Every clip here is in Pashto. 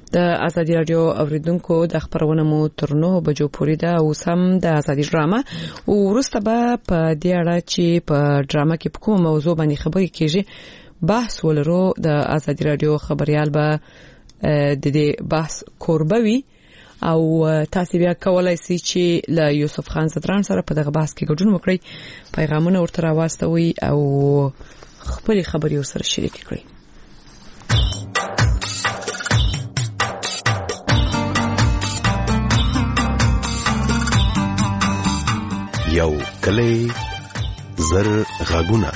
د ازادي رادیو اوریدونکو د خبرونه مو تر 9 بجو پورې ده او سم د ازادي ډرامه او ورسته به په دې اړه چې په ډرامه کې په کومه موضوع باندې خبرې کیږي بحث ولرو. د ازادي رادیو خبريال به د دې بحث کوربوي او تاسو بیا کولای شئ چې له یوسف خان زدران سره په دغه بحث کې ګډون وکړئ، پیغامونه ورته راوستوي او خپل خبري سره شریک کړئ. یو کلی زر غاګونه.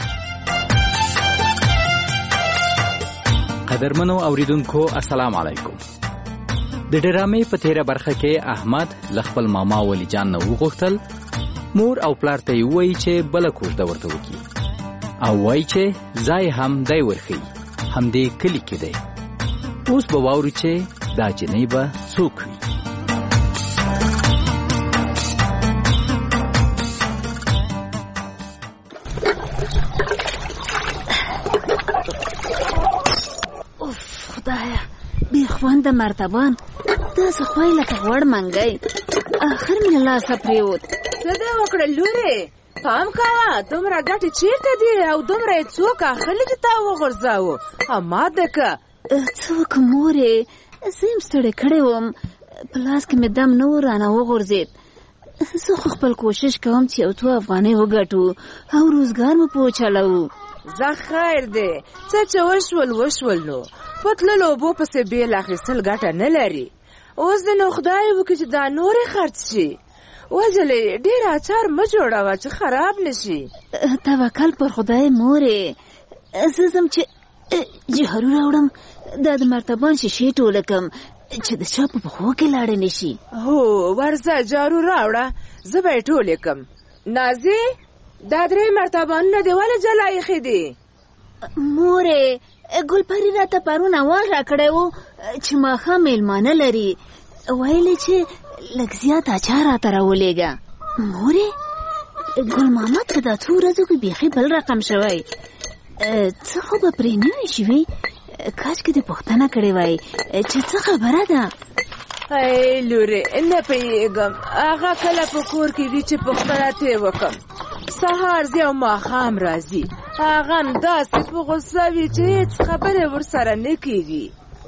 قدرمنو اوریدونکو السلام علیکم. د ډرامې په تیره برخه کې احمد لخپل ماما ولی جان نه وغوښتل مور او پلار ته وایي چې بل کوژده ورته وکړي او وایي چې ځای هم دی ورخي هم دې کلی کې دی. اوس به واوري چې دا جنۍ به څوک وي. خوانده مرتبان دا سخوای لکه غوړ منګي اخر مې الله سپریوت. څه دا وکړه لوري پام کاوه دومره ګټه چیرته دی او دومره څوک اخلي چې تا وغورځاو اما دکه څوک مورې زم ستړي کړې وم په لاس کې مې دم نو رانه وغورځید. زه خپل کوشش کوم چې او تو افغاني وګټو او روزګار مو پوچلو. زه خیر دی څه چې وشول نو پتللو بو پسې بیل اخیستل ګټه نه لري. اوس د نو خدای وکړي چې دا نورې خرڅ شي. وځلې ډېر اچار مه جوړوه چې خراب نشي. توکل پر خدای مورې. زه ځم چې جهرو راوړم دا د مرتبان شیشې ټوله کم چې د چا په پښو کې لاړې نشي. هو ورځه جارو راوړه زه به یې ټولې کم. نازي دا 3 مرتبانونه دې ولې جلا ایښي دي؟ مورې ګلپری راته پرون اواز راکړی و چې ماښام میلمانه لري، ویلې چې لږ زیات اچار راته راولېږه. مورې ګل محمد په دا څو ورځو کې بیخي بل رقم شوی. څه خو به پرې نه وي شوي، کاشکې دې پوښتنه کړې وای چې څه خبره ده. ای لورې نه پوهېږم هغه کله په کور کې وي چې پوښتنه ترې وکړم. سهار ځي او ماښام راځي، هغه هم داسې په غوسه وي چې هېڅ خبرې ورسره نه کېږي.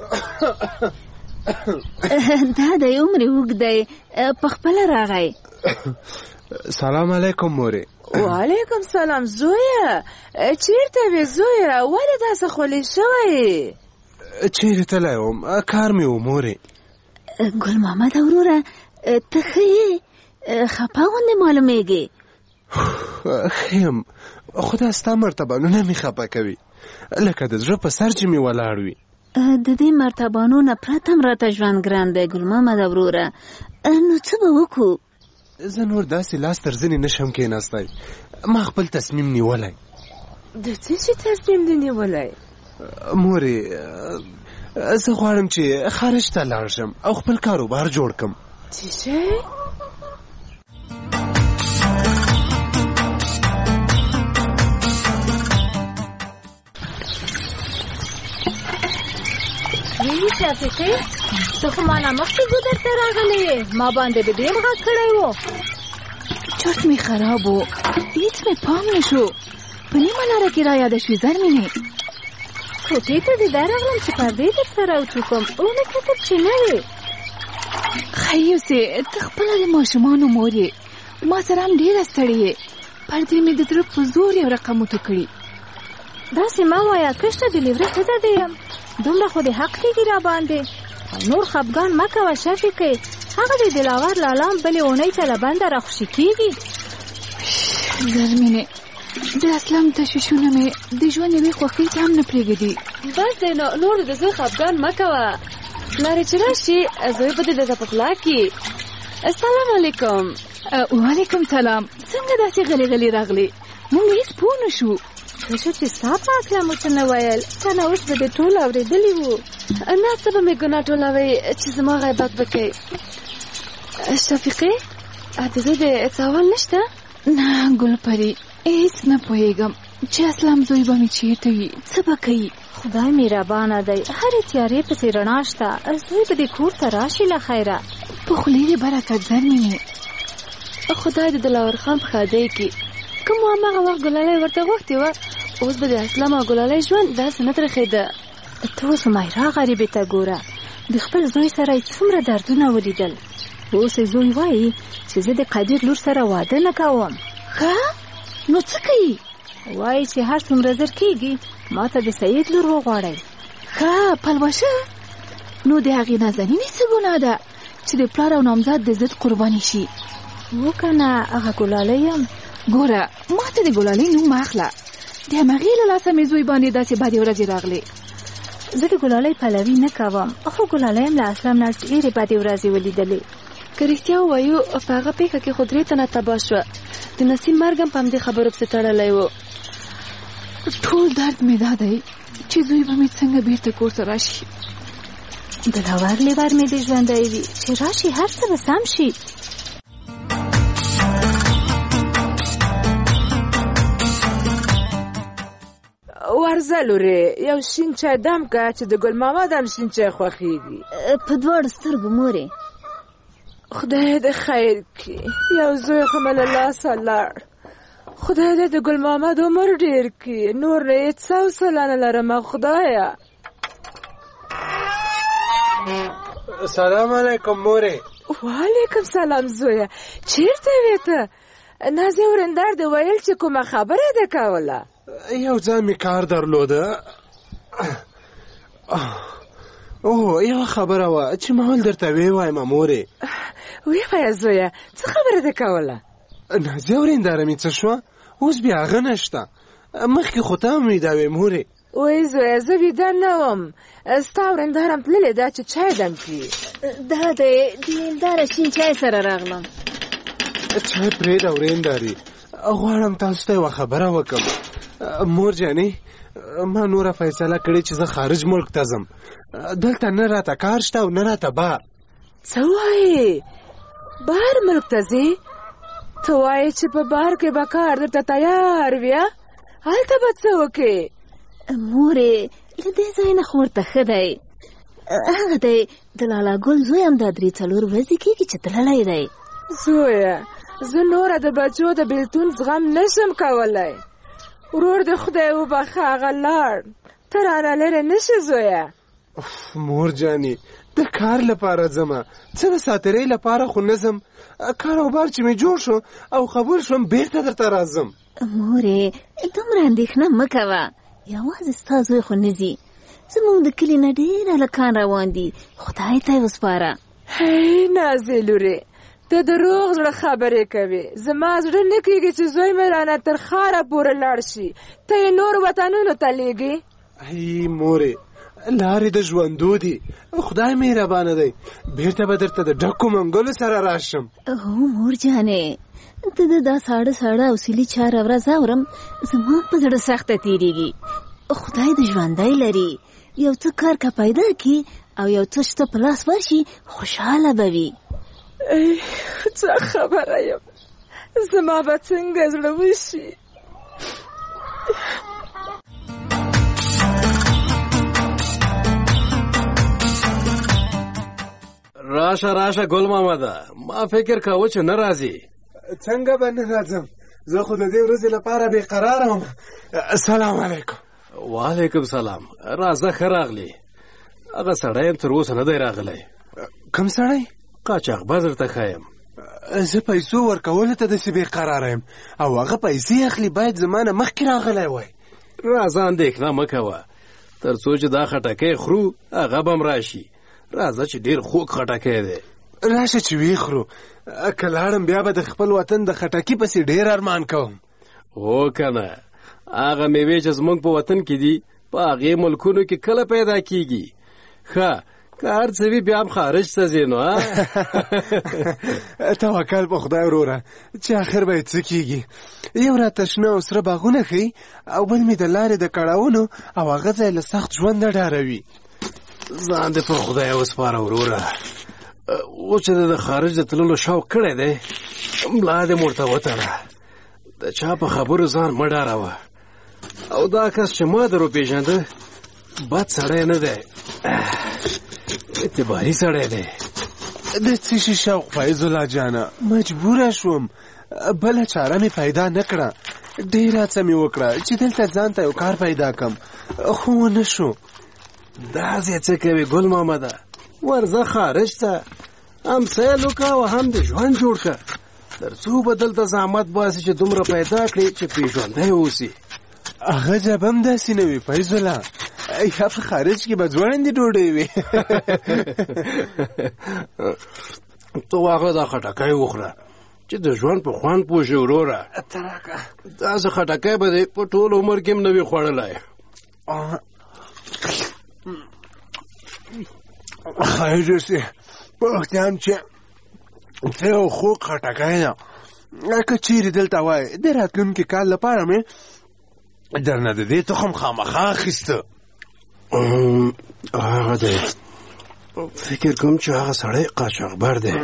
دا دی عمر اوږد دی په خپله راغی. سلام علیکم مورې. وعلیکم سلام زویه. چیرته وې زویه ولې داسې خولې شوی؟ چیرې تللی وم کار مې و مورې. ګل محمد وروره ته ښه یې؟ خفه غوندې معلومېږې. ښه یم خو دا ستا مرتبانونه مې خفه کوي لکه د زړه په سر چې مې ولاړ وي. د دې مرتبانو نه پرته هم راته ژوند ګران دی ګل محمد وروره. نو څه به وکړو؟ زه نور داسې لاس تر زنې نشم کېناستی. ما خپل تصمیم نیولی. د څه شي تصمیم دې نیولی؟ مورې زه غواړم چې خارج ته لاړ شم او خپل کاروبار جوړ کړم. څه شی؟ ویلی شفیقی تو خو مانا مخکې ګودر ته راغلی ما باندې د ډېر غږ کړی و. چرت مې خراب و هېڅ مې پام نه شو. په نیمه لاره کې رایاده شوې زرمینې. کوټې ته دې دا راغلم چې پردې در سره وچوکم ونه کتل چې نه وې. ښه یوسې ته خپله د ماشومانو مور یې ما سره هم ډېره ستړې یې. پردې مې د زړه په زور یو رقم وتو کړي. داسې مه وایه کشته د لیوره ښځه دې یم دومره خو دې حق کېږي را باندې. نور خفګان مه کوه شفیقې هغه د دلاور لالا بلې اونۍ ته له بنده راخوشي کېږي. زرمینې د اسلام تشویشونه مې د ژوند یوې خوښۍ ته هم نه پرېږدي. بس دی نور د زوی خفګان مه کوه پلارې چې راشي زوی به دې د په پلا کې. السلام علیکم. وعلیکم سلام. څنګه داسې غلې غلې راغلې؟ موږ هېڅ پوه نه شو. کشه چې ستا په اکله مو څه نه ویل کنه اوس به دې ټول اورېدلي وو. نه څه به مې ګناه ټولوئ چې زما غیبت به کوئ. شفیقې د زوی د سوال نشته؟ نه ګلپري هېڅ نه پوهېږم. چې اسلام زوی به مې چیرته وي، څه به کوي؟ خدای مهربانه دی، هرې تیارې پسې رڼا شته. زوی به دې کور ته راشي له خیره. په خولې دې برکت زر مینې. خدای د دلاور خان په ښادۍ کې کوم هماغه وخت ګلالۍ ورته غوښتې وه، اوس به د اسلام او ګلالۍ ژوند داسې نه ترخېده. ته اوس مایرا غریبې ته ګوره، د خپل زوی سره یې څومره دردونه ولیدل. اوس یې زوی وایي چې زه د قدیر لور سره واده نه کوم. ښه نو څه کوي؟ وایي چې هر څومره زر کېږي ما ته د سید لور وغواړئ. ښه پلوشه، نو د هغې نازنینې څه ګناه ده چې د پلار او نامزاد د ضد قرباني شي؟ وکنه هغه ګلالۍ یم. ګوره ما ته د ګلالۍ نوم مه اخله، د همغې له لاسه مې زوی باندې داسې بدې ورځې راغلې. زه د ګلالۍ پلوي نه کوم، خو ګلالۍ هم له اسلام نه ډېرې بدې ورځې ولیدلې. که رښتیا ووایو په هغه پېښه کې خو 3 تنه تباه شوه. د نسیم مرګ هم په همدې خبرو پسې تړلی و. ټول درد مې دا دی چې زوی به مې څنګه بیرته کور ته راشي. دلاور لیور مې دې ژوندی وي چې راشي هر څه به سم شي. ورځه لورې، یو شین چای دم که چې د ګل محمد هم شین چای خوښېږي. په دواړو سترګو مورې. خدای دې خیر کړي، یو زوی خو مې له لاسه لاړ. خدای دې د ګل محمد عمر ډېر کړي، نور نه یې څه حوصله نه لرم خدایه. سلام علیکم مورې. وعلیکم سلام زویه، چیرته وې ته؟ نازې ورندار دې ویل چې کومه خبره ده کوله؟ یو ځای مې کار درلوده. اوه یوه خبره وه چې ما ول درته ویې وایم مورې. ویې وایه زویه، څه خبره ده کوله؟ نازې ورنداره مې څه شوه؟ اوس بیا هغه نشته. مخکې خو ته هم ویده وې مورې. وای زویه زه ویده نه وم، ستا ورنداره هم تللې ده چې چای دم کړي. دا دی د هنداره شین چای سره راغلم. چای پرېږده ورندارې، غواړم تاسو ته یوه خبره وکړم. مور جانې، ما نوره فیصله کړې چې زه خارج ملک ته ځم. دلته نه راته کار شته او نه راته بار. څه وایې؟ بهر ملک ته ځې؟ ته وایې چې په بهر کې به کار درته تیار وي؟ هلته به څه وکړې؟ مورې له دې ځای نه خو ورته ښه دی. هغه دی د لالا ګل زوی هم دا 3-4 ورځې کېږي چې تللی دی. زویه زه نوره د بچو د بېلتون زغم نشم کولی. ورور د خدای وبخښه هغه لاړ، ته رانه لرې نشې زویه. مور جانې د کار لپاره ځمه، څه د ساترۍ لپاره خو نه ځم. کاروبار چې مې جوړ شو او قبول شوم بیرته درته راځم. مورې دومره اندېښنه مه کوه، یوازې ستا زوی خو نه ځي. زموږ د کلي نه ډېر هلکان روان دي، خدای ته یې وسپاره. هی نازې لورې، ته د روغ زړه خبرې کوې. زما زړه نه کېږي چې زوی مې رانه تر ښاره پورې لاړ شي، ته یې نور وطنونو ته لېږې. ای مورې، لارې د ژوندو دي، خدای مهربانه دی، بیرته به درته د ډکو منګلو سره راشم. هو مور جانې، ته د دا ساړه ساړه او سیلي 4 ورځ اورم، زما په زړه سخته تېرېږي. خدای د ژوندی لري، یو څه کار که پیدا کړي او یو څه شته په لاس ورشي، خوشحاله به وي. څه خبره یم، زما به څنګه زړه وشي. راشه راشه ګل محمده، ما فکر کاوه چې نه راځي. څنګه به نه راځم، زه خو د دې ورځې لپاره بې قراره وم. سلام علیکم. وعلیکم سلام. راځه ښه راغلی. هغه سړی هم تر اوسه نه دی راغلی. کوم سړی؟ قاچاقباز درته ښایم. زه پیسو ورکولو ته داسې بې قراره یم او هغه پیسې اخلي، باید زما نه مخکې راغلی وای. راځه اندېښنه مه کوه، تر څو چې دا خټکی خورو هغه به م راشي. راځه چې ډېر خوږ خټکی دی. راشه چې ویې خورو، که لاړم بیا به د خپل وطن د خټکي پسې ډېر ارمان کوم. هو که نه، هغه میوې چې زموږ په وطن کې دي په هغې ملکونو کې کله پیدا کېږي. ښه که هر څه وي بیا هم خارج ته ځې نو. توکل په خدای وروره چې آخر به یې څه کېږي. یو راته شنه او سره باغونه ښیي او بل مې د لارې د کړاوونو او هغه ځای له سخت ژوند نه ډاروي. ځان دې په خدای وسپاره وروره. اوس چې د خارج د تللو شوق کړی دی، ملا دې ورته وتړه. د چا په خبرو ځان مه ډاروه. او دا کس چې ما در وپېژنده بد سړی نه دی، اعتباري سړی دی. د څه شي شوق فیض الله جانه، مجبوره شوم، بله چاره مې پیدا نه کړه. ډېره څه مې وکړه چې دلته ځان ته یو کار پیدا کړم، خو ونه شو. داسې څه کوي ګل محمده، ورځه خارج ته، هم سیل وکړه او هم د ژوند جوړ کړه، تر څو به دلته زحمت باسي چې دومره پیدا کړي چې پېژندی اوسي. هغه جبه هم داسې نه وي فیض الله، یا په خارج کې به ځوړندې ډوډۍ وي. ته واخله دا خټکی وخوره چې د ژوند په خوند پوه شې وروره. داسې خټکی به دې په ټول عمر کې هم نه وي خوړلی. خیر اوسې، په وختې هم چې څه یو خوږ خټکی ده، که چیرې دلته وای د راتلونکي کال لپاره مې درنه د دې تخم خامخا اخیسته. هغه دی، فکر کوم چې هغه سړی قاچاقبر دی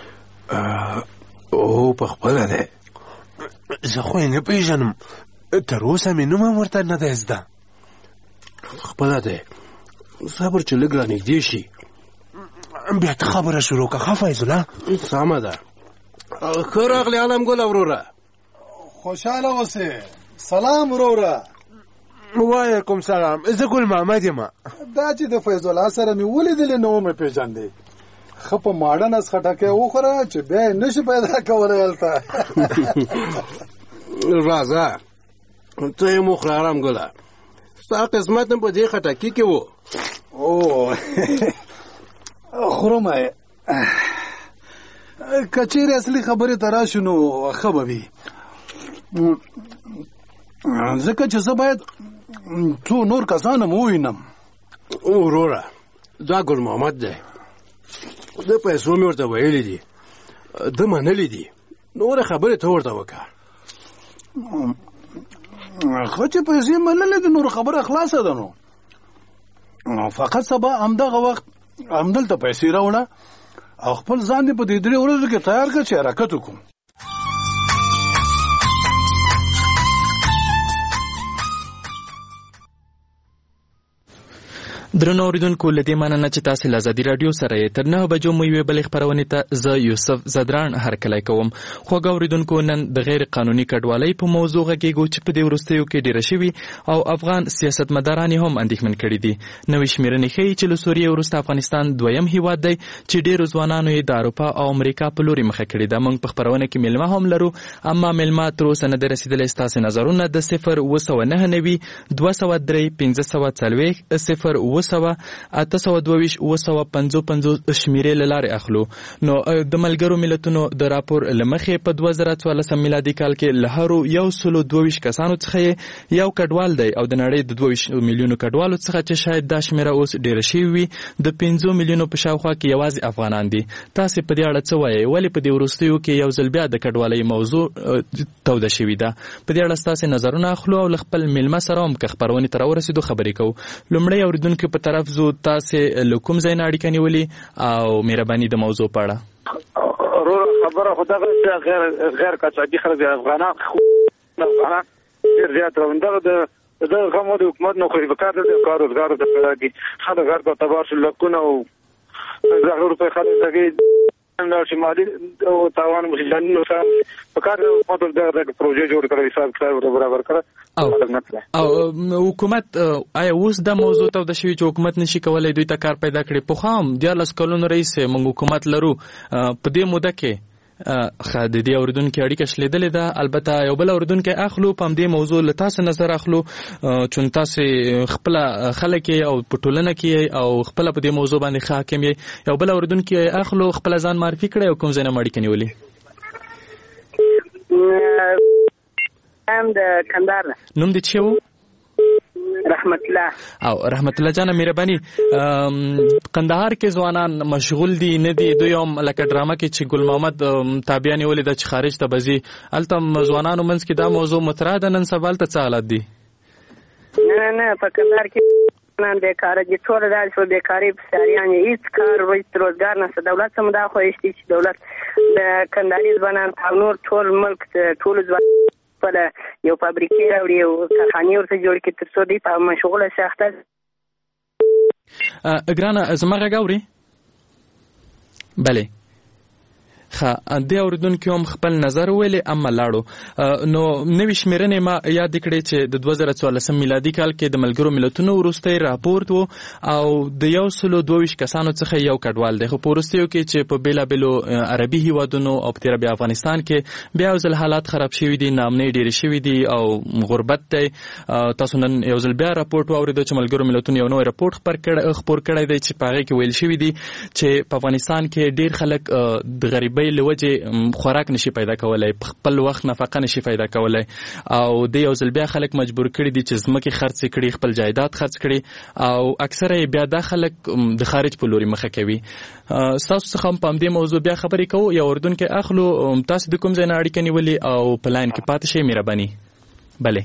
او په خپله دی. زه خو یې نه پېژنم، تر اوسه مې نوم هم ورته نه دی زده. خپله دی، صبر چې لږ رانږدې شي. بیا ته خبره شروع کړه ښه فیض الله. سمه ده. ښه راغلی عالم ګله وروره. خوشحاله اوسې. سلام وروره. وعلیکم سلام، زه ګل محمد یم. دا چې د فیض الله سره مې ولیدلې نو مې پېژندې. ښه په ماړه نس خټکی وخوره چې بیا یې نشي پیدا کولی هلته. راځه ته یې مو خوره ارام ګله، ستا قسمت هم په دې خټکي کې و. او خورم یې، که چیرې اصلي خبرې ته راشو نو ښه به وي، ځکه چې زه باید څو نور کسان هم ووینم. وروره دا ګل محمد دی، د پیسو مې ورته ویلي دي، ده منلي دي، نورې خبرې ته ورته وکړه. ښه چې پیسې منلې دي نور خبره خلاصه ده. نو فقط سبا همدغه وخت همدلته پیسې راوړه او خپل ځان دې په دې 3 ورځو کې تیار کړه چې حرکت وکړو. درنو اوریدونکو، له دې مننه چې تاسو له ازادي راډیو سره یې. تر 9 بجو مو یوې بلې خپرونې ته زه یوسف زدران هرکلی کوم. خوږ اوریدونکو، نن د غیر قانوني کډوالۍ په موضوع غږیږو چې په دې وروستیو کې ډېره شوي او افغان سیاستمداران هم اندېښمن کړي دي. نوې شمېرنې ښیي چې له سوریې وروسته افغانستان 2یم هیواد دی چې ډېرو ځوانانو یې د اروپا او امریکا په لوري مخه کړې ده. موږ په خپرونه کې میلمه هم لرو، اما میلمه تر اوسه نه دی رسېدلی. ستاسې نظرونه د 0-990 203 540 0-822 822 شمیرې له لارې اخلو. نو د ملګرو ملتونو د راپور له مخې په 2014 میلادي کال کې له هرو 122 کسانو څخه یو کډوال دی او د نړۍ د 22 میلیونو کډوالو څخه چې شاید دا شمیره اوس ډېره شوې وي د 5 میلیونو په شاوخوا کې یوازې افغانان دي. تاسې په دې اړه څه وایئ؟ ولې په دې وروستیو کې یو ځل بیا د کډوالۍ موضوع توده شوې ده؟ په دې اړه ستاسې نظرونه اخلو او له خپل میلمه سره هم که خپرونې ته راورسېدو خبرې کوو. لومړی اورېدونکو په طرف زو، تاسې له کوم ځای نه اړیکه نیولې او مهرباني د موضوع په اړه؟ خبره خو دغه غیر قاچاقي خلک د افغانان ډېر زیات دغه دغه غمو د حکومت نه خو په کار د کار روزګار د پیدا کړي خلک غر ته تبار شو لکونه او زغ روپۍ خلک دغه شمالي او تاوان مجلانو سره په کار حکومت دغه پروژې جوړ کړې حساب کتاب برابر کړ او حکومت آیا اوس د موضوع ته د شوی چې حکومت نشي کولای دوی ته کار پیدا کړي؟ په خام 14 کلونو رئیس موږ حکومت لرو، په دې موده کې د دې اوریدونکو اړیکه شلیدلې ده. البته یو بل اوریدونکو اخلو په دې موضوع له تاسو نظر اخلو چې تاسو خپل خلک او په ټولنه کې او خپل په دې موضوع باندې حاکم یې. یو بل اوریدونکو اخلو خپل ځان معرفي کړئ او کوم ځای نه اړیکه نیولې؟ ام د کندهار. نوم دې څه و؟ رحمت الله. او رحمت الله جان، مهرباني، قندهار کې ځوانان مشغول دي نه دي؟ دوی هم لکه ډرامه کې چې ګل محمد تابعیان ولې د خارج ته بځي، الته ځوانانو منځ کې دا موضوع مطرح ده. نن سبا ته څه حالت دي؟ نه په کندهار کې نن بیکاره دي، ټول راځي په بیکاری په ساریان هیڅ کار روزګار نشته. دولت سم دا خو هیڅ دولت د کندهاري ځوانان او نور ټول ملک ټول ځوانان خپل یو فابریکې راوړي او کارخانې ورته جوړ کړي تر څو دوی په مشغوله سخته. ګرانه زما غږ اوري؟ بله د اوریدونکو هم خپل نظر ویلې اما لاړو. نو نوې شمیرنې ما یاد کړې چې د 2014 میلادي کال کې د ملګرو ملتونو وروستی راپورټ و او د 122 کسانو څخه یو کډوال دی. خو په وروستیو کې چې په بیلابیلو عربي هیوادونو او په بیا افغانستان کې بیا ځل حالات خراب شوي دي، ناامنۍ ډېرې شوي دي او غربت دی. تاسو نن یو ځل بیا راپورټ واورېدو چې ملګرو ملتونو یو نوی راپورټ خپور کړی دی چې په هغې کې ویل شوي دي چې په افغانستان کې ډېر خلک د غریبۍ لوجه خوراک نشي پیدا کولای، خپل وخت نفقه نشي پیدا کولای او د یو ځل بیا خلک مجبور کړي دي چې ځمکې خرڅ کړي، خپل جایداد خرڅ کړي او اکثره بیا د خلک د خارج په لوري مخه کوي. تاسو څخه په دې موضوع بیا خبرې کوو یا اردن کې اخلو. تاسو د کوم ځای نه اړیکه نیولې او په لاین کې پاتې شئ مهرباني؟ بله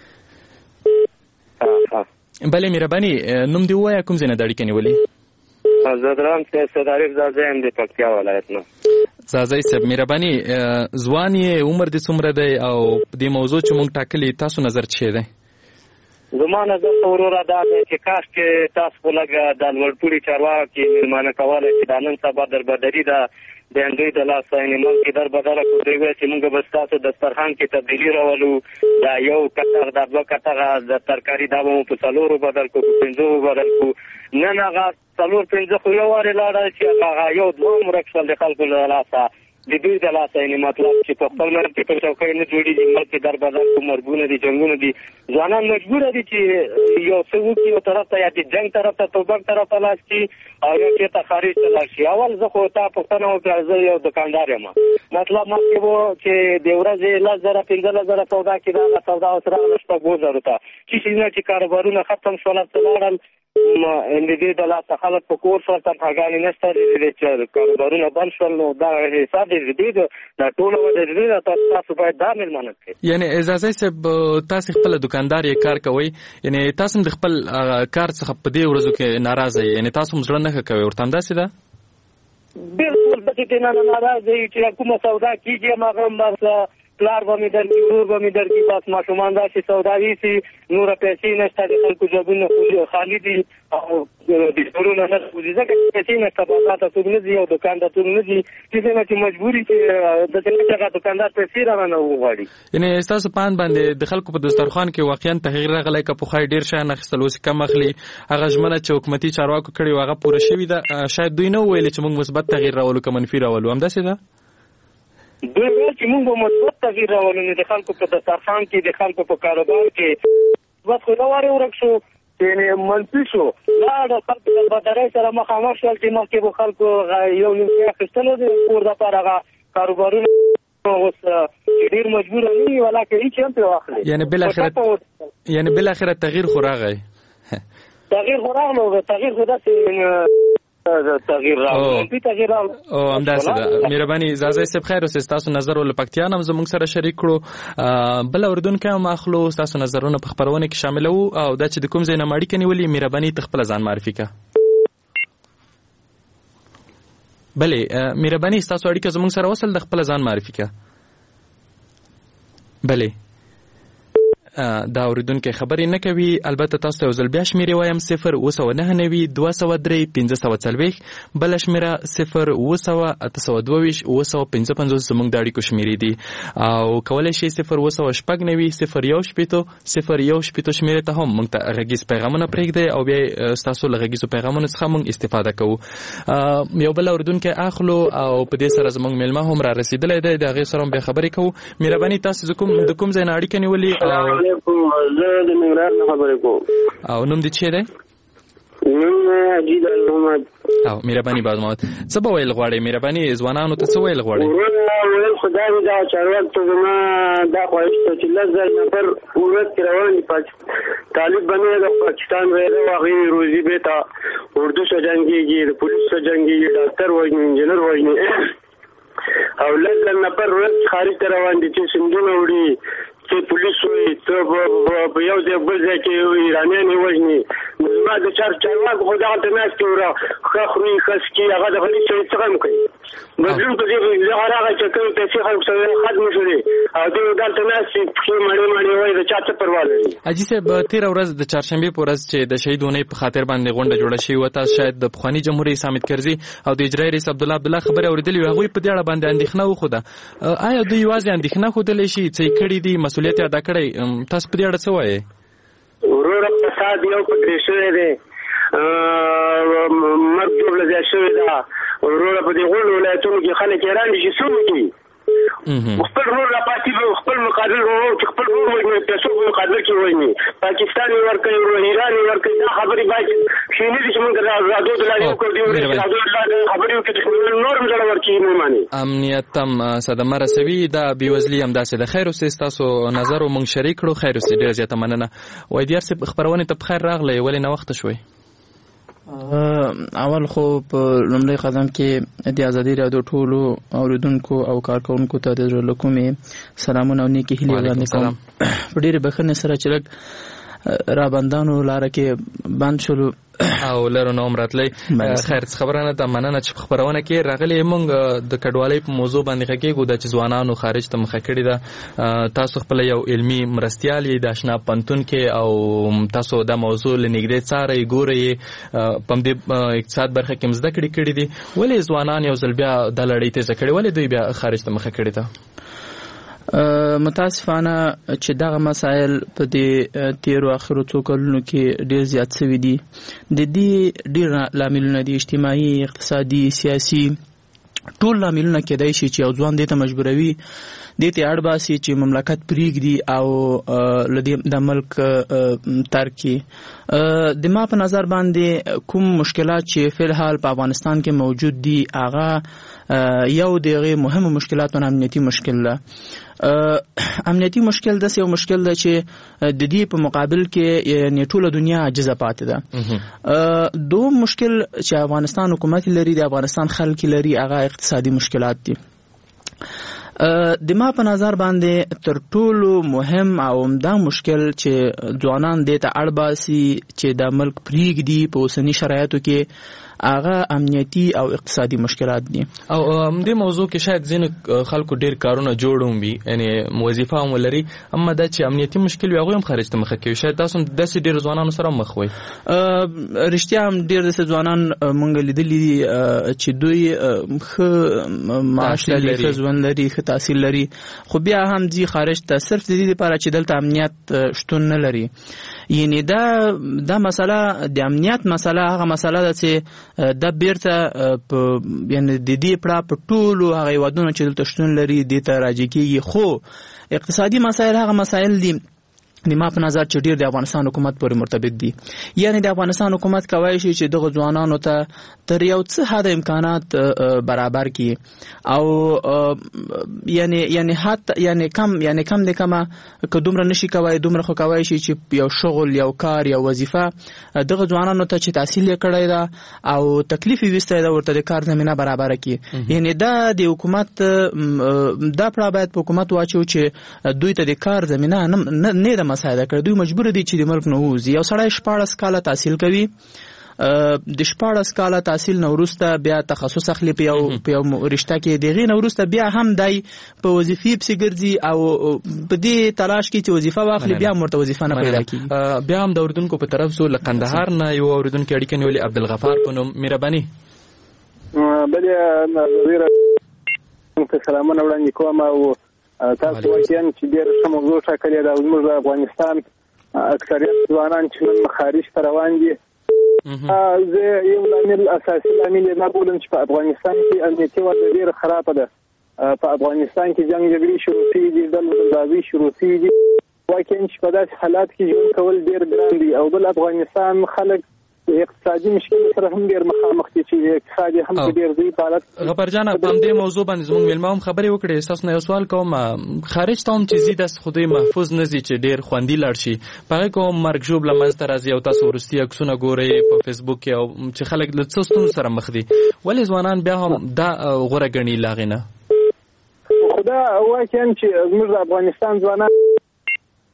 مهرباني نوم دې ووایه، کوم ځای نه د اړیکه نیولې؟ زه درام سید عارف زازی یم د پکتیا ولایت نه. زازی صاحب مهرباني ځوان یې، عمر دې څومره دی او دې موضوع چې موږ ټاکلې تاسو نظر څه دی؟ زما نظر وروره دا دی چې کاش کې تاسو په لږه د لوړپوړي چارواکي مېلمانه کولی چې دا نن سبا دربدري ده د دوی د لاسه یعنې ملکې دربدره کړو. دوی ویل چې موږ به ستاسو دسترخوان کې تبدیلي راولو، دا یو کتغ دا دوه کتغه د ترکاري دا به مو په 4 بدل کړو، په 5 بدل کړو. نن هغه 4-5 خو یو وارې لاړل چې هغه یو دوه ورک شول د خلکو له لاسه، د دوی د لاسه یعنې مطلب چې په خپل ملک کې په چوکۍ نه جوړېږي، ملک کې دربدر کړو، مرګونه دي، جنګونه دي. ځوانان مجبوره دي چې یو څه وکړي، یو طرف ته یا د جنګ طرف ته توبک طرف ته لاس کړي او یا چېرته خارج ته لاړ شي. اول زه خو تا پوښتنه وکړه، زه یو دکاندار یم، مطلب مخکې و چې د ورځې 10,000-15,000 سودا کېده، هغه سودا اوس راغله 6,000 ته. چې شیزونه چې کاروبارونه ختم شول څه لاړل د دې د لاسه خلک په کور سره تنخواګانې نشته چې کاروبارونه بند شول. نو دا حساب د دې د ټولو د دې تاسو باید دا مېلمانه کړئ. یعنې اجازه صاحب تاسو خپل دکاندار یې کار کوئ، یعنې تاسو د خپل کار څخه په دې ورځو کې ناراضه یې، یعنې تاسو مزړه نه کوئ ورته همداسې ده؟ بالکل داسې دې نه ناراضه یې چې کومه سودا کېږي هماغه بس پلار به مې درکړي، ورور به مې درکړي، بس ماشومان داسې سودا ویسي، نوره پیسې نشته، د خلکو جیبونه خالي دي او د سټورونه نه خوځي، ځکه چې پیسې نشته، بازار ته څوک نه ځي او دوکان ته څوک نه ځي، چې مجبوري چې داسې نه چې هغه دوکاندار پیسې رانه وغواړي. یعنې ستاسو په اند باندې د خلکو په دسترخوان کې واقعا تغییر راغلی که پخوا ډېر شیان اخیستل اوس کم اخلي؟ هغه ژمنه چې حکومتي چارواکو کړې وه هغه پوره شوې ده؟ شاید دوی نه وویلې چې موږ مثبت تغییر راولو که منفي راولو، همداسې ده؟ دوی ویل چې موږ به مثبت تغییر راولو، نو د خلکو په دسترخوان کې، د خلکو په کاروبار کې مثبت خو یو وارې ورک شو، یعنې منفي شو. دا د خلکو د بدرۍ سره مخامخ شول چې مخکې به خلکو یو نیم شی اخیستلو د کور دپاره، هغه کاروبارونه اوس ډېر مجبوره نه وي ولاکه هېڅ هم پرې واخلي. یعنې بالاخره تغییر خو راغی؟ تغییر خو راغلو، تغییر خو داسې تغییر راغلو، منفي تغییر راغلو. همداسې ده. مهرباني زازی صاحب خیر اوسئ، ستاسو نظر له پکتیا نه هم زموږ سره شریک کړو. بل اورېدونکی هم اخلو، ستاسو نظرونه په خپرونه کې شاملوو او دا چې د کوم ځای نه اړیکه نیولې مهرباني ته خپله ځان معرفي کړه. بلې مهرباني ستاسو اړیکه زموږ سره وصل د خپله ځان معرفي کړه. بلې دا اوریدونکي خبرې نه کوي. البته تاسو ته یو ځل بیا شمیرې وایم 0299240 بله شمیره 02822 زموږ د اړیکو شمیرې دي او کولی شئ 090901801 شمیرې ته هم موږ ته غږیز پیغامونه پرېږدئ او بیا ستاسو له غږیزو پیغامونو څخه موږ استفاده کوو. یو بل اوریدونکی اخلو او په دې سره زموږ میلمه هم را رسېدلی دی، د هغې سره هم بیا خبرې کوو. مهرباني تاسو د کوم ځای نه اړیکه نیولې؟ زه د ننګرهار نه خبرې کوم. او نوم دې څه دی؟ نوم عجید محمد. او مهرباني باز محمد، څه به ویل غواړئ؟ مهرباني ځوانانو ته څه ویل غواړئ؟ ویل خدا دې دا چارواکو ته زما دا خواهش ده چې 10,000 نفر ورځ کې روان دي، طالب بنې د پاکستان ویله هغې روزي بېته اردو سره جنګېږي، د پولیس سره جنګېږي، ډاکټر وژني، انجینر وژني او 10,000 نفر ورځ خارج ته روان دي چې سندونه وړي، ته پولیس وي ته په یو ځای بل ځای کې ایرانیان وژني زما د چارواکو خو دغلته ناست وره ښه خوري ښه څکي هغه د غریب سړي څه هم کوي بدلون په دغه راغی چې کوم پیسې خلکو سره ختم شولې او دوی دلته ناست پښې مړې وایي د چا څه پروا لري. حاجي صاحب تېره ورځ د چهارشنبې په ورځ چې د شهید اونۍ په خاطر باندې غونډه جوړه شوې وه تاسو شاید د پخواني جمهور رئیس حامد کرزي او د اجرایي رئیس عبدالله خبرې اورېدلې وې. هغوی په دې اړه باندې اندېښنه وښوده. آیا دوی یوازې اندېښنه ښودلی شي څه یې کړي دي مسؤلیت یې ادا کړی؟ تاسو په دې اړه څه وایې؟ وروره فساد یو پکې شوی دی مرګ ټوله ځای شوې ده وروره په دې غونډو ولایتونو کې خلک حیران دي چې څه وکړي خپل رول راپاتې خپل مقابل ورور چې خپل رول وژني پیسو په مقابل کې وژني پاکستان یې ورکوي ایران یې ورکوي دا خبرې باید ښې نه دي چې موږ رادو د لارې وکړو دې خبرې وکړي چې نور هم زړه ورکړي نه ماني امنیت هم صدمه رسوي دا بېوزلي همداسې ده. خیر اوسې ستاسو نظر مونږ شریک کړو. خیر اوسې ډېره زیاته مننه. وایدیار صاحب خپرونې ته په خیر راغلی ولې ناوخته شوئ؟ اول خو په لومړی قدم کې د ازادي راډیو ټولو اوریدونکو او کارکونکو ته د زړه له کومې سلامونه او نیکې هیلې وړاندې کوم. په ډېرې بښنې سره چې لږ رابندانو لاره کې بند شولو او لرو نوم راتلی. خیر خبره نه ده مننه چې په خپرونه کې راغلی. موږ د کډوالۍ په موضوع باندې غږیږو د چې ځوانانو خارج ته مخه کړې ده. تاسو خپل یو علمي مرستیال یې د اشنا پنتون کې او تاسو دا موضوع له نږدې څارئ ګورئ په همدې اقتصاد برخه کې مزده کړي دي. ولې ځوانان یو ځل بیا دا لړۍ تیزه کړې؟ ولې دوی بیا خارج ته مخه کړې ده؟ متاسفانه چې دغه مسایل په دې تیرو اخرو څو کلونو کې ډېر زیات شوي دي. د دې ډېر لاملونه دي اجتماعي اقتصادي سیاسي ټول لاملونه کېدای شي چې یو ځوان دې ته مجبوروي دې ته اړ باسي چې مملکت پرېږدي او له د ملک ترک کړي. د ما په نظر باندې کوم مشکلات چې فی الحال په افغانستان کې موجود دي هغه یو دغه مهمه مشکلاتونه امنیتي مشکل ده. امنیتي مشکل داسې یو مشکل ده چې د دې په مقابل کې یعنې ټوله دنیا عاجزه پاتې ده. دوم مشکل چې افغانستان حکومت لري د افغانستان خلک لري هغه اقتصادي مشکلات دي. د ما په نظر باندې تر ټولو مهم او عمده مشکل چې ځوانان دې ته اړ باسي چې د ملک پرېږدي په اوسني شرایطو کې هغه امنیتي او اقتصادي مشکلات دي. او دې موضوع کې شاید ځینو خلکو ډېر کارونه جوړ هم وي یعنې وظیفه هم ولري اما دا چې امنیتي مشکل وي هغوی هم خارج ته مخه کوي. شاید تاسو هم داسې ډېرو ځوانانو سره مخ وئ. رښتیا هم ډېر داسې ځوانان موږ لیدلي دي چې دوی ښه معاش لري ښه ژوند لري ښه تحصیل لري خو بیا هم ځي خارج ته صرف د دې لپاره چې دلته امنیت شتون نه لري. یعنې دا مسله د امنیت مسله هغه مسله ده چې دا بیرته یعنې د دې پړه په ټولو هغه هېوادونو چې دلته شتون لري دې ته راجع کېږي. خو اقتصادي مسایل هغه مسایل دي د ما په نظر چې ډېر د افغانستان حکومت پورې مرتبط دي. یعنې د افغانستان حکومت کولی شي چې دغه ځوانانو ته تر یو څه حده امکانات برابر کړي او یعنې حتی یعنې کم د کمه که دومره نشي کولی دومره خو کولی شي چې یو شغل یو کار یو وظیفه دغه ځوانانو ته چې تحصیل یې کړی ده او تکلیف یې ویستی ده ورته د کار زمینه برابره کړي. یعنې دا د حکومت دا پړه باید په حکومت واچو چې دوی ته د کار زمینه نه ده مساعده کړ. دوی مجبور دي چې د ملک نه ووځي. یو سړی 14 کاله تحصیل کوي د 14 کاله تحصیل نه وروسته بیا تخصص اخلي په یو رشته کې دغې نه وروسته بیا هم دی په وظیفې پسې ګرځي او په دې تلاش کې چې وظیفه واخلي بیا هم ورته وظیفه نه پیدا کېږي. بیا هم د اردوونکو په طرف زو له قندهار نه یو اردوونکي اړیکه نیولې عبدالغفار په نوم. مهرباني بلې نظیره ته سلامونه وړاندې کوم او تاسو واقعا چې ډېر ښه موضوع ټاکلې ده. زموږ د افغانستان اکثریت ځوانان چې نن خارج ته روان دي زه یو لامل اساسي لامل یې نه بولم چې په افغانستان کې امنیتي وضع ډېره خرابه ده. په افغانستان کې جنګ جګړې شروع شوي دي ډلبازي شروع شوي دي. واقعا چې په داسې حالات کې ژوند کول ډېر ګران دي او بل افغانستان خلک اقتصادي مشکل سره هم ډېر مخامخ دي چې اقتصادي هم ډېر ضعیف حالت. غفار جان په همدې موضوع باندې زموږ مېلمه هم خبرې وکړې. تاسو نه یو سوال کوم خارج ته هم چې ځي داسې خو دوی محفوظ نه ځي چې ډېر خوندي لاړ شي په هغې کې هم مرګ ژوبله منځته راځي او تاسو وروستي عکسونه ګورئ په فیسبوک کې او چې خلک له څه ستونزو سره مخ دي. ولې ځوانان بیا هم دا غوره ګڼي له هغې نه؟ خو دا واقعا چې زموږ د افغانستان ځوانان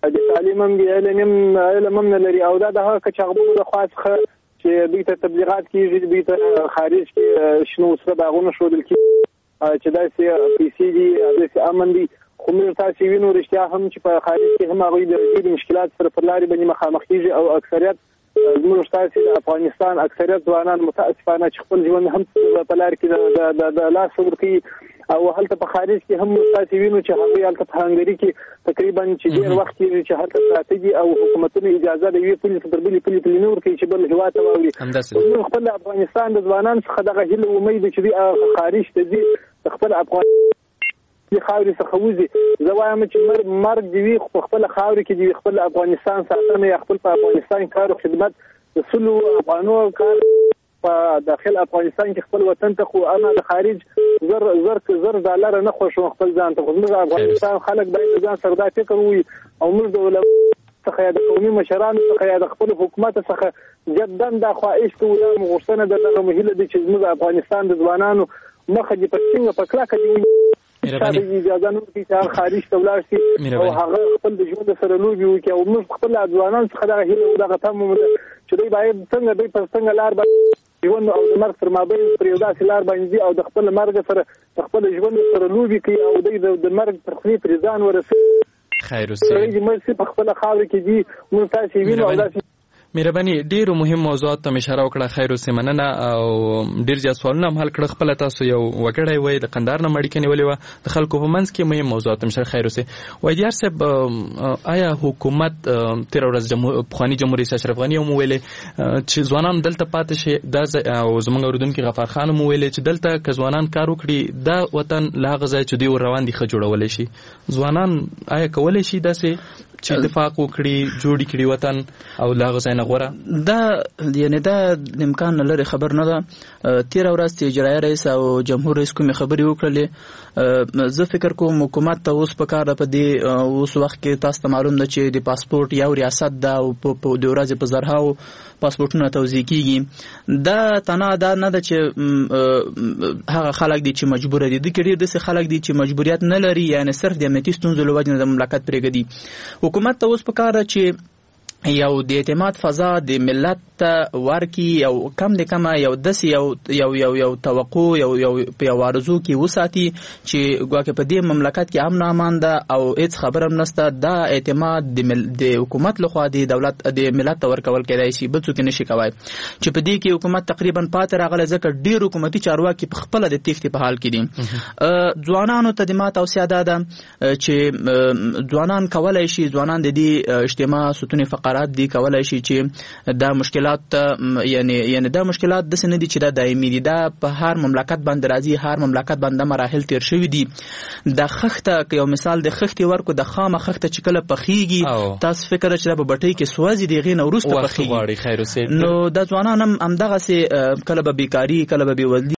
د تعلیم هم دی علم هم نه لري او دا د هغه کچغبونو د خوا څخه چې دوی ته تبلیغات کېږي دوی ته خارج کې شنو سره باغونه ښودل کېږي چې داسې پیسې دي داسې امن دي خو موږ تاسې وینو رښتیا هم چې په خارج کې هم هغوی د ډېرو مشکلات سره پر لارې باندې مخامخ کېږي او اکثریت زموږ تاسې د افغانستان اکثریت ځوانان متاسفانه چې خپل ژوند هم په لار کې د لاس ورکوي او هلته په خارج کې هم تاسې وینو چې هغوی هلته په هنګري کې تقریبا چې ډېر وخت کېږي چې هلته پراته دي او حکومتونه اجازه د یوې پولې تر بلې پولې نه ورکوي چې بل هېواد ته واوړي موږ خپل افغانستان د ځوانانو څخه دغه هیله امید چې دوی خارج ته ځي خپل افغان خاورې څخه وځي زه وایم چې مرګ دې وي خو په خپله خاورې کې دې خپل افغانستان ساتنه یا خپل په افغانستان کار او خدمت د سلو افغانو کار په داخل افغانستان کې خپل وطن ته خو انا د خارج زر ډالر نه خوښوم خپل ځان ته خو موږ افغانستان خلک باید ځان سره دا فکر وي او موږ د علماء څخه یا د قومي مشرانو څخه یا د خپل حکومت څخه جدا دا خواهش کوو دا غوښتنه ده دغه مهیله ده چې زموږ افغانستان د ځوانانو مخه دې په ټینګه په کلکه دې اجازه نه ورکړي چې هغه خارج ته ولاړ شي او هغه خپل د ژوند سره لوبې وکړي او موږ خپل ځوانان څخه دغه هیله او دغه تمه ده چې دوی باید دوی په څنګه لار ژوند او د مرګ تر مابین پر یو داسې لار باندې او د خپل مرګ سره د خپل ژوند سره لوبې کوي او دوی د مرګ تر خولې پرې ځان ورسوي خیر اوسئ موږ په خپله خاوره کې دي موږ تاسې وینو او داسې مهرباني ډیرو مهم موضوعات ته اشاره وکړه خیر اوسئ مننه او ډیر زیات سوالونه هم حل کړه خپل تاسو یو وګړی وای د قندهار نه مړی کني ولې و د خلکو په منځ کې مهم موضوعات هم شر خیر اوسئ وای دیار صاحب آیا حکومت تیر ورځ پخوانی جمهوریت رئیس اشرف غنی هم ویلې چې ځوانان دلته پاتې شي دا او زمونږ اوریدونکو غفار خان هم ویلې چې دلته که ځوانان کار وکړي دا وطن لا غځای چې دوی روان دي خ جوړولای شي ځوانان آیا کولای شي داسې چې اتفاق وکړي جوړی کړي وطن او لا غځای نه غوړه دا یعنی دا امکان لري خبر نه ده تیر ورځ چې اجرایي رئیس او جمهور رئیس کومې خبرې وکړلې زه فکر کوم حکومت ته اوس په کار په دې اوس وخت کې تاسو ته معلوم ده چې د پاسپورت یو ریاست ده او په د ورځې په زرهاو پاسپورتونه توزیع کیږي دا تنها دا نه ده چې هغه خلک دي چې مجبور دي د کډیر دسه خلک دي چې مجبوریت نه لري یعنی صرف د امنیتي ستونزو له وجې د مملکت پرېږدي حکومت ته اوس په کار چې یو د اعتماد فضا د ملت ته ورکی یو کم د کمه یو داسې یو توقع یو په ارزو کې وساتي چې ګواکې په دې مملکت کې امن امان ده او هیڅ خبره هم نشته دا اعتماد د حکومت لخوا د دولت د ملت ته ورکول کېدای شي بل څوک نشي کوي چې په دې کې حکومت تقریبا پاتې راغلی ځکه ډېر حکومتي چارواکي په خپله د تېښتې په حال کې دي ځوانانو ته د ما توصیه دا ده چې ځوانان کولی شي ځوانان د دې اجتماع ستون فقرات دي کولای شي چې دا مشکلات یعنی دا مشکلات د سن دي چې دا دایمي دي دا په هر مملکت باندې راځي هر مملکت باندې مراحل تیر شوی دي د خخته یو مثال د خختي ورکو د خامه خخته چې کله پخېږي تاسو فکر چې دا په بټۍ کې سوازي دی غین ورسته پخېږي خیر اوسئ نو د ځوانان هم دغه سي کله به بیکاری کله به بېوزلي